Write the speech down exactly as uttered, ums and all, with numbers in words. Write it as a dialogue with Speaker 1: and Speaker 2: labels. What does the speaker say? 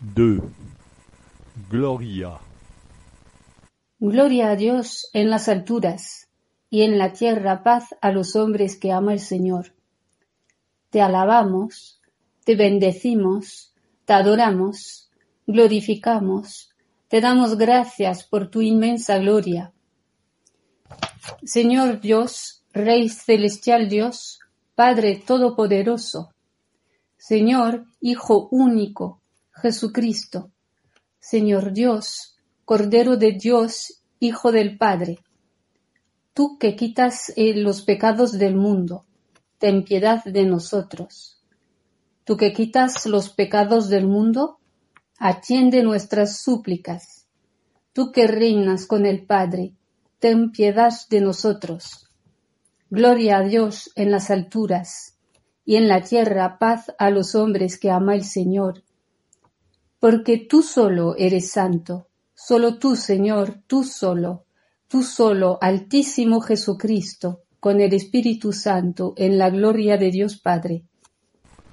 Speaker 1: deux. Gloria.
Speaker 2: Gloria a Dios en las alturas, y en la tierra paz a los hombres que ama el Señor. Te alabamos, te bendecimos, te adoramos, glorificamos, te damos gracias por tu inmensa gloria. Señor Dios, Rey celestial Dios, Padre todopoderoso, Señor, Hijo único, Jesucristo, Señor Dios, Cordero de Dios, Hijo del Padre, tú que quitas eh, los pecados del mundo, ten piedad de nosotros. Tú que quitas los pecados del mundo, atiende nuestras súplicas. Tú que reinas con el Padre, ten piedad de nosotros. Gloria a Dios en las alturas, y en la tierra paz a los hombres que ama el Señor. Porque tú solo eres santo, solo tú, Señor, tú solo, tú solo, Altísimo Jesucristo, con el Espíritu Santo, en la gloria de Dios Padre.